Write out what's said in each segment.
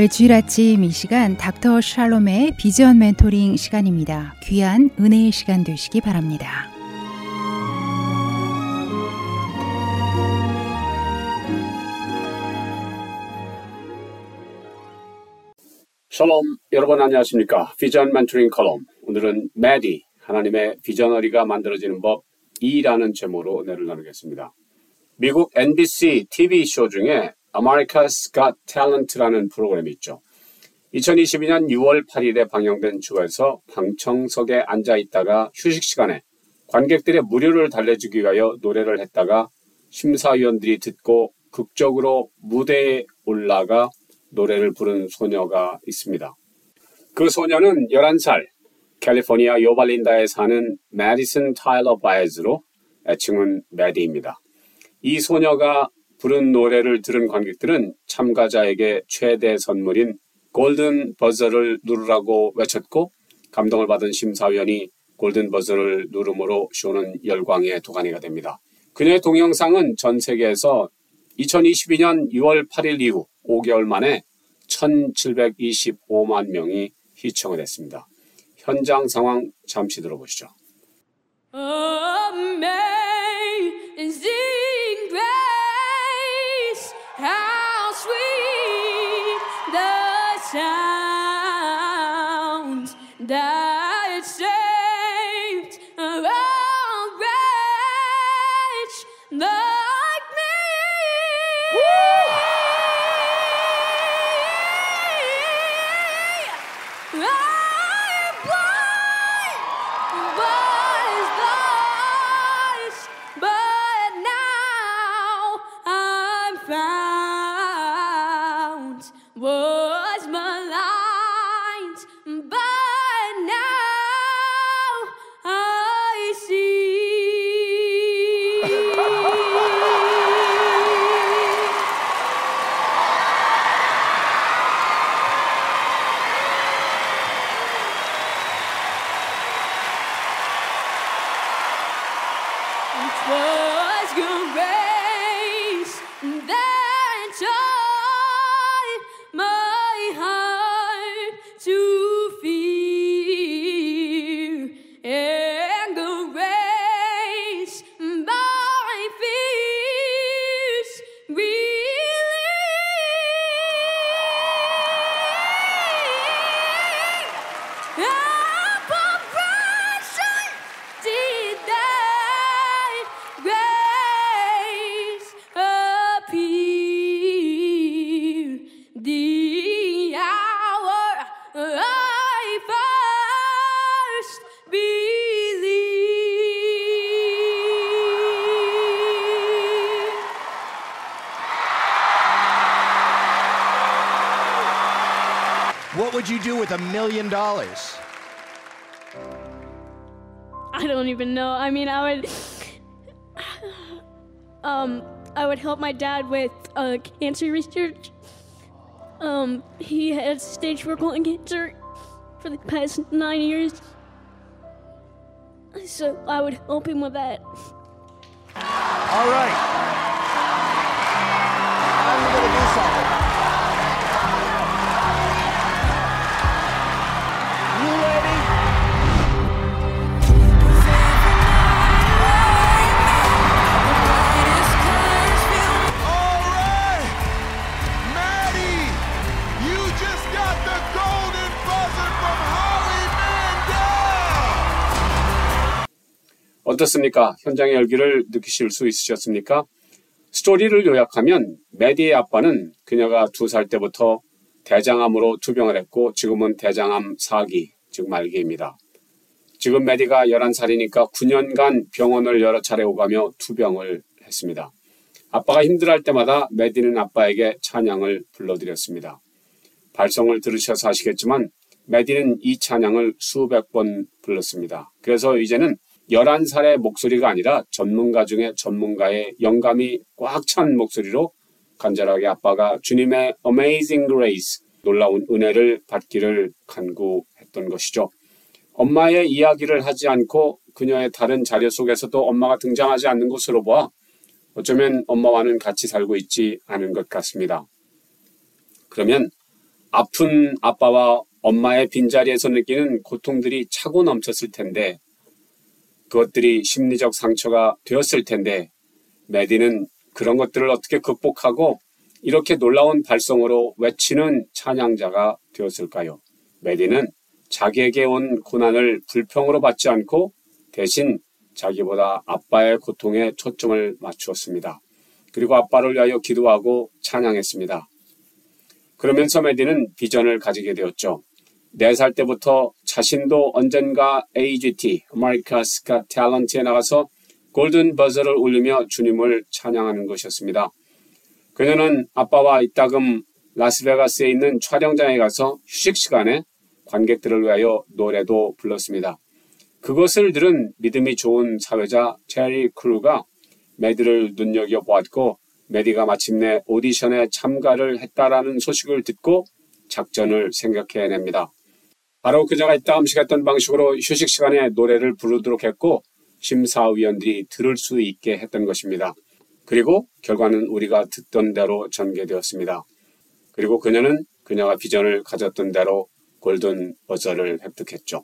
매주일 아침 이 시간 닥터 샬롬의 비전 멘토링 시간입니다. 귀한 은혜의 시간 되시기 바랍니다. 샬롬, 여러분 안녕하십니까? 비전 멘토링 컬럼, 오늘은 메디, 하나님의 비전어리가 만들어지는 법 2라는 제목으로 은혜를 나누겠습니다. 미국 NBC TV쇼 중에 America's Got Talent라는 프로그램이 있죠. 2022년 6월 8일에 방영된 주에서 방청석에 앉아 있다가 휴식 시간에 관객들의 무료를 달래주기 위하여 노래를 했다가 심사위원들이 듣고 극적으로 무대에 올라가 노래를 부른 소녀가 있습니다. 그 소녀는 11살, 캘리포니아 요발린다에 사는 매디슨 타일러 바에즈로 애칭은 매디입니다. 이 소녀가 부른 노래를 들은 관객들은 참가자에게 최대 선물인 골든 버저를 누르라고 외쳤고, 감동을 받은 심사위원이 골든 버저를 누름으로 쇼는 열광의 도가니가 됩니다. 그녀의 동영상은 전 세계에서 2022년 6월 8일 이후 5개월 만에 1725만 명이 시청을 했습니다. 현장 상황 잠시 들어보시죠. Amazing grace, how sweet the sound that saved a wretch like me. I'm blind, but it's lost, but now I'm found. Was maligned, but now I see. It was your grace that taught my heart to fear, and grace my fears relieved. Compassion did that grace appear. The hour I first believed. What would you do with $1 million? I don't even know. I mean, I would help my dad with cancer research. He had stage 4 colon cancer for the past 9 years. So I would help him with that. All right. I'm going to do something. You ready? All right, Maddie, you just got the golden buzzer from Howie Mandel. 어떻습니까? 현장의 열기를 느끼실 수 있으셨습니까? 스토리를 요약하면 매디의 아빠는 그녀가 2살 때부터 대장암으로 투병을 했고 지금은 대장암 4기, 즉 말기입니다. 지금 매디가 11살이니까 9년간 병원을 여러 차례 오가며 투병을 했습니다. 아빠가 힘들어할 때마다 매디는 아빠에게 찬양을 불러드렸습니다. 발성을 들으셔서 아시겠지만 매디는 이 찬양을 수백 번 불렀습니다. 그래서 이제는 11살의 목소리가 아니라 전문가 중에 전문가의 영감이 꽉 찬 목소리로 간절하게 아빠가 주님의 Amazing Grace, 놀라운 은혜를 받기를 간구했던 것이죠. 엄마의 이야기를 하지 않고 그녀의 다른 자료 속에서도 엄마가 등장하지 않는 것으로 보아 어쩌면 엄마와는 같이 살고 있지 않은 것 같습니다. 그러면 아픈 아빠와 엄마의 빈자리에서 느끼는 고통들이 차고 넘쳤을 텐데 그것들이 심리적 상처가 되었을 텐데 메디는 그런 것들을 어떻게 극복하고 이렇게 놀라운 발성으로 외치는 찬양자가 되었을까요? 메디는 자기에게 온 고난을 불평으로 받지 않고 대신 자기보다 아빠의 고통에 초점을 맞추었습니다. 그리고 아빠를 위하여 기도하고 찬양했습니다. 그러면서 메디는 비전을 가지게 되었죠. 4살 때부터 자신도 언젠가 AGT, America's Got Talent에 나가서 골든 버저를 울리며 주님을 찬양하는 것이었습니다. 그녀는 아빠와 이따금 라스베가스에 있는 촬영장에 가서 휴식 시간에 관객들을 위하여 노래도 불렀습니다. 그것을 들은 믿음이 좋은 사회자 제리 크루가 메디를 눈여겨보았고 메디가 마침내 오디션에 참가를 했다라는 소식을 듣고 작전을 생각해냅니다. 바로 그녀가 이따 음식했던 방식으로 휴식 시간에 노래를 부르도록 했고 심사위원들이 들을 수 있게 했던 것입니다. 그리고 결과는 우리가 듣던 대로 전개되었습니다. 그리고 그녀는 그녀가 비전을 가졌던 대로 골든 버저를 획득했죠.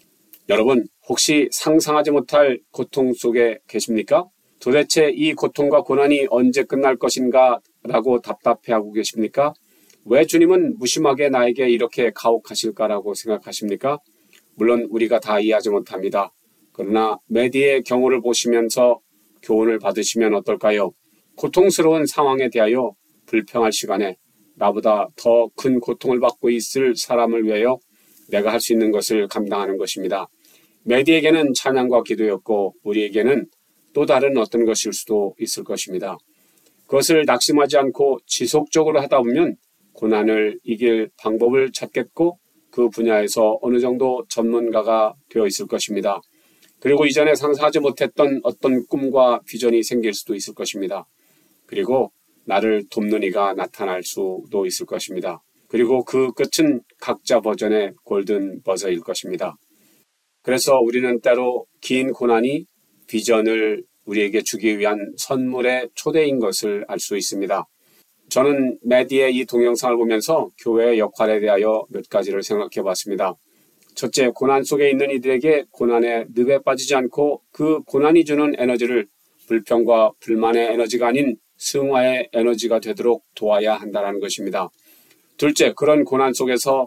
여러분, 혹시 상상하지 못할 고통 속에 계십니까? 도대체 이 고통과 고난이 언제 끝날 것인가 라고 답답해하고 계십니까? 왜 주님은 무심하게 나에게 이렇게 가혹하실까라고 생각하십니까? 물론 우리가 다 이해하지 못합니다. 그러나 메디의 경우를 보시면서 교훈을 받으시면 어떨까요? 고통스러운 상황에 대하여 불평할 시간에 나보다 더 큰 고통을 받고 있을 사람을 위하여 내가 할 수 있는 것을 감당하는 것입니다. 메디에게는 찬양과 기도였고 우리에게는 또 다른 어떤 것일 수도 있을 것입니다. 그것을 낙심하지 않고 지속적으로 하다 보면 고난을 이길 방법을 찾겠고 그 분야에서 어느 정도 전문가가 되어 있을 것입니다. 그리고 이전에 상상하지 못했던 어떤 꿈과 비전이 생길 수도 있을 것입니다. 그리고 나를 돕는 이가 나타날 수도 있을 것입니다. 그리고 그 끝은 각자 버전의 골든 버저일 것입니다. 그래서 우리는 때로 긴 고난이 비전을 우리에게 주기 위한 선물의 초대인 것을 알 수 있습니다. 저는 메디의 이 동영상을 보면서 교회의 역할에 대하여 몇 가지를 생각해 봤습니다. 첫째, 고난 속에 있는 이들에게 고난의 늪에 빠지지 않고 그 고난이 주는 에너지를 불평과 불만의 에너지가 아닌 승화의 에너지가 되도록 도와야 한다는 것입니다. 둘째, 그런 고난 속에서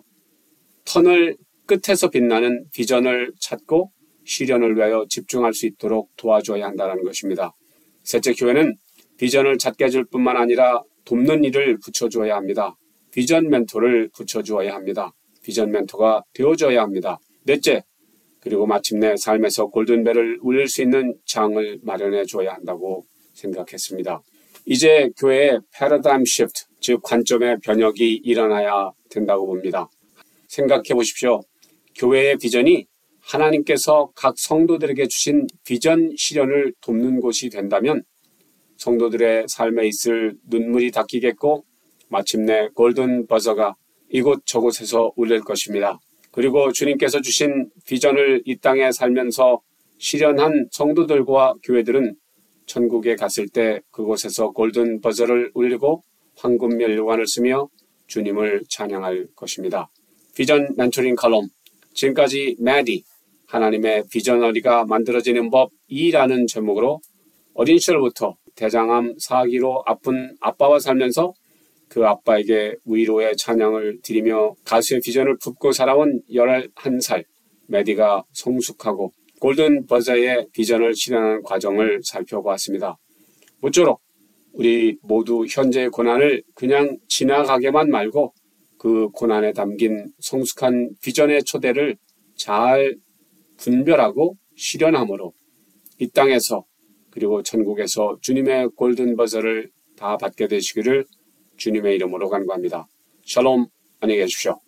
터널 끝에서 빛나는 비전을 찾고 시련을 위하여 집중할 수 있도록 도와줘야 한다는 것입니다. 셋째, 교회는 비전을 찾게 해줄 뿐만 아니라 돕는 일을 붙여줘야 합니다. 비전 멘토를 붙여주어야 합니다. 비전 멘토가 되어줘야 합니다. 넷째, 그리고 마침내 삶에서 골든벨을 울릴 수 있는 장을 마련해 줘야 한다고 생각했습니다. 이제 교회의 패러다임 시프트, 즉 관점의 변혁이 일어나야 된다고 봅니다. 생각해 보십시오. 교회의 비전이 하나님께서 각 성도들에게 주신 비전 실현을 돕는 곳이 된다면 성도들의 삶에 있을 눈물이 닦이겠고 마침내 골든 버저가 이곳 저곳에서 울릴 것입니다. 그리고 주님께서 주신 비전을 이 땅에 살면서 실현한 성도들과 교회들은 천국에 갔을 때 그곳에서 골든 버저를 울리고 황금 멸류관을 쓰며 주님을 찬양할 것입니다. 비전 멘토링 칼럼, 지금까지 메디, 하나님의 비전어리가 만들어지는 법 2라는 제목으로 어린 시절부터 대장암 사기로 아픈 아빠와 살면서 그 아빠에게 위로의 찬양을 드리며 가수의 비전을 품고 살아온 11살 메디가 성숙하고 골든 버저의 비전을 실현하는 과정을 살펴보았습니다. 모쪼록 우리 모두 현재의 고난을 그냥 지나가게만 말고 그 고난에 담긴 성숙한 비전의 초대를 잘 분별하고 실현함으로 이 땅에서 그리고 천국에서 주님의 골든 버저를 다 받게 되시기를 주님의 이름으로 간구합니다. 샬롬, 안녕히 계십시오.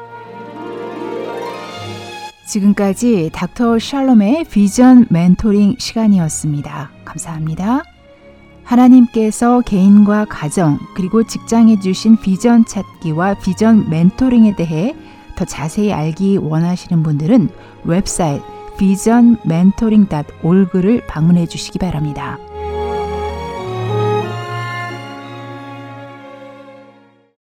지금까지 닥터 샬롬의 비전 멘토링 시간이었습니다. 감사합니다. 하나님께서 개인과 가정 그리고 직장에 주신 비전 찾기와 비전 멘토링에 대해 더 자세히 알기 원하시는 분들은 웹사이트 visionmentoring.org를 방문해 주시기 바랍니다.